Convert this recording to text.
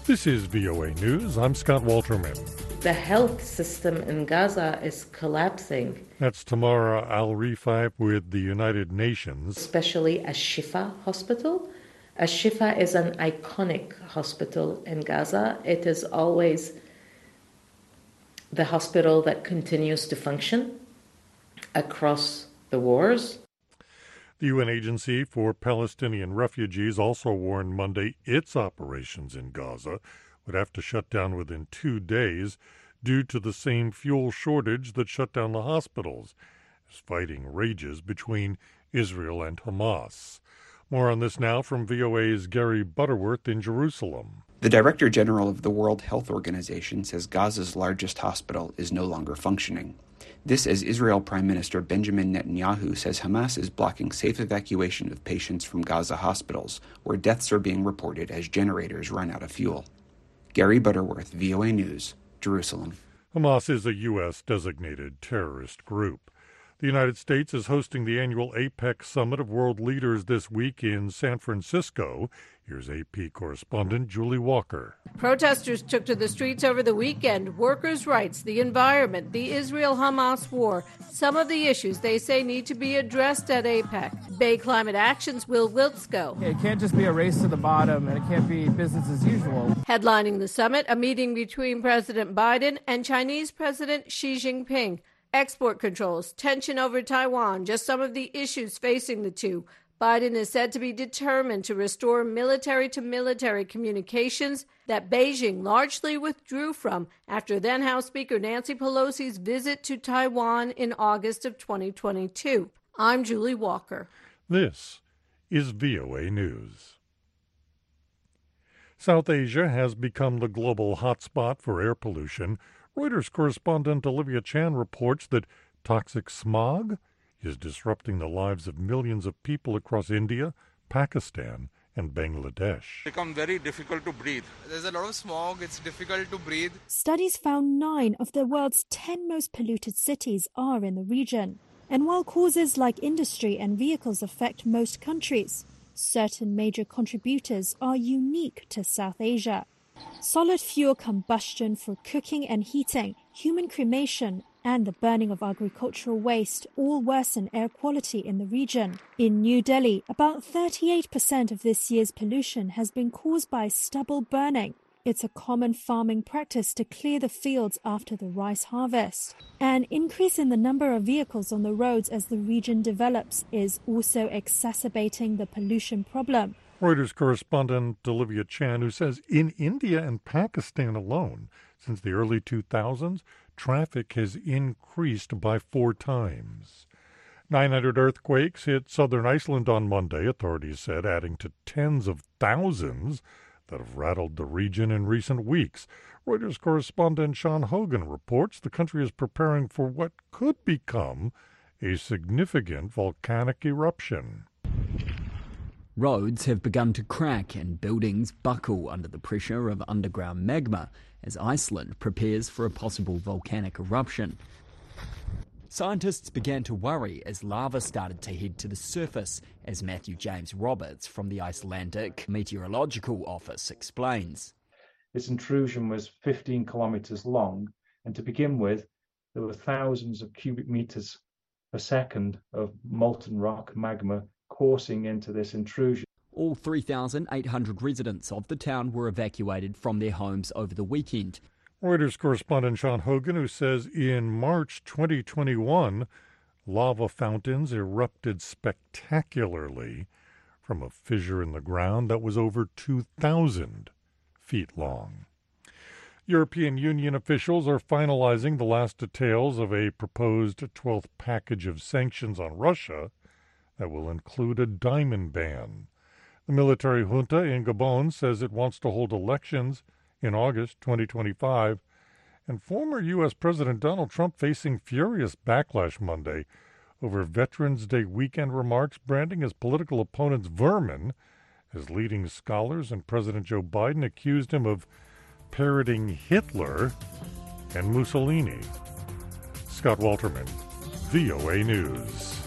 This is VOA News. I'm Scott Walterman. The health system in Gaza is collapsing. That's Tamara Al-Rifai with the United Nations. Especially Al-Shifa Hospital. Al-Shifa is an iconic hospital in Gaza. It is always the hospital that continues to function across the wars. The UN Agency for Palestinian Refugees also warned Monday its operations in Gaza would have to shut down within 2 days due to the same fuel shortage that shut down the hospitals as fighting rages between Israel and Hamas. More on this now from VOA's Gary Butterworth in Jerusalem. The Director General of the World Health Organization says Gaza's largest hospital is no longer functioning. This as Israel Prime Minister Benjamin Netanyahu says Hamas is blocking safe evacuation of patients from Gaza hospitals, where deaths are being reported as generators run out of fuel. Gary Butterworth, VOA News, Jerusalem. Hamas is a U.S.-designated terrorist group. The United States is hosting the annual APEC Summit of World Leaders this week in San Francisco. Here's AP correspondent Julie Walker. Protesters took to the streets over the weekend. Workers' rights, the environment, the Israel-Hamas war, some of the issues they say need to be addressed at APEC. Bay Climate Action's Will Wiltsko. It can't just be a race to the bottom, and it can't be business as usual. Headlining the summit, a meeting between President Biden and Chinese President Xi Jinping. Export controls, tension over Taiwan, just some of the issues facing the two. Biden is said to be determined to restore military-to-military communications that Beijing largely withdrew from after then-House Speaker Nancy Pelosi's visit to Taiwan in August of 2022. I'm Julie Walker. This is VOA News. South Asia has become the global hotspot for air pollution. Reuters correspondent Olivia Chan reports that toxic smog is disrupting the lives of millions of people across India, Pakistan, and Bangladesh. It's become very difficult to breathe. There's a lot of smog. It's difficult to breathe. Studies found 9 of the world's 10 most polluted cities are in the region. And while causes like industry and vehicles affect most countries, certain major contributors are unique to South Asia. Solid fuel combustion for cooking and heating, human cremation, and the burning of agricultural waste all worsen air quality in the region. In New Delhi, about 38% of this year's pollution has been caused by stubble burning. It's a common farming practice to clear the fields after the rice harvest. An increase in the number of vehicles on the roads as the region develops is also exacerbating the pollution problem. Reuters correspondent Olivia Chan, who says in India and Pakistan alone, since the early 2000s, traffic has increased by 4 times. 900 earthquakes hit southern Iceland on Monday, authorities said, adding to tens of thousands that have rattled the region in recent weeks. Reuters correspondent Sean Hogan reports the country is preparing for what could become a significant volcanic eruption. Roads have begun to crack and buildings buckle under the pressure of underground magma as Iceland prepares for a possible volcanic eruption. Scientists began to worry as lava started to head to the surface, as Matthew James Roberts from the Icelandic Meteorological Office explains. This intrusion was 15 kilometres long, and to begin with, there were thousands of cubic metres per second of molten rock magma coursing into this intrusion. All 3,800 residents of the town were evacuated from their homes over the weekend. Reuters correspondent Sean Hogan, who says in March 2021, lava fountains erupted spectacularly from a fissure in the ground that was over 2,000 feet long. European Union officials are finalizing the last details of a proposed 12th package of sanctions on Russia that will include a diamond ban. The military junta in Gabon says it wants to hold elections in August 2025, and former U.S. President Donald Trump facing furious backlash Monday over Veterans Day weekend remarks branding his political opponents vermin, as leading scholars and President Joe Biden accused him of parroting Hitler and Mussolini. Scott Walterman, VOA News.